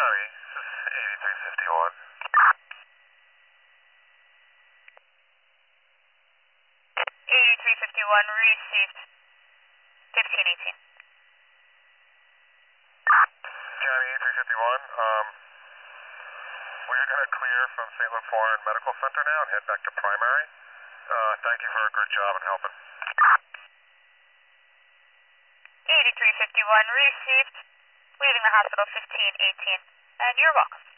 Johnny, this is 8351. 8351, received 1518. Johnny, 8351, we're going to clear from St. Luke Foreign Medical Center now and head back to primary. Thank you for a good job in helping. 8351, received, leaving the hospital 1518, and you're welcome.